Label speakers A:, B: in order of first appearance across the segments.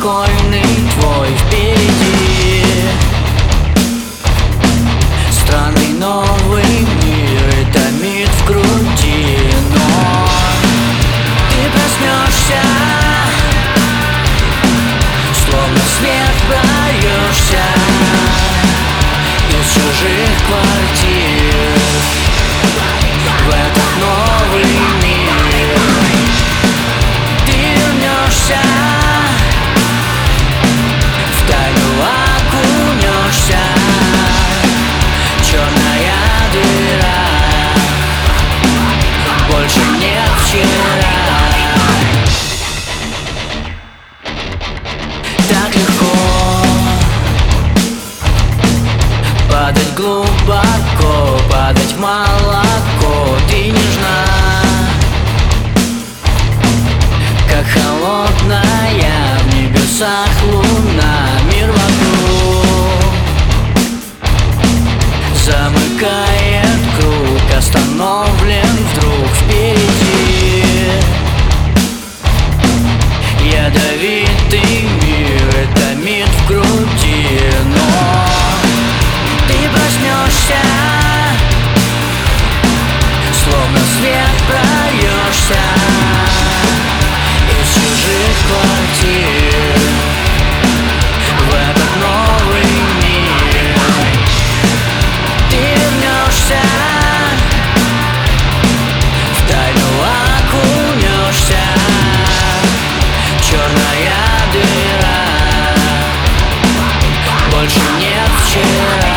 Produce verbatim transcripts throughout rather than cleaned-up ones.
A: спокойный твой впереди. Странный новый мир и томит в груди, но ты проснешься, словно свет прольешься из чужих квартир в этот новый мир. Ты вернешься, в тайну окунешься, черная дыра, больше нет вчера. Так легко падать глубоко, падать в молоко. Ты нежна, как холодная в небесах луна. Мир вокруг замыкает круг, остановлен вдруг впереди. Ядовитый мир и томит в груди, но ты проснешься, словно свет прольешься из чужих квартир в этот новый мир. Ты вернешься, в тайну окунешься, черная дыра, больше нет вчера.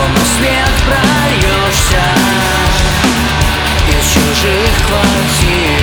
A: Свет прольешься из чужих квартир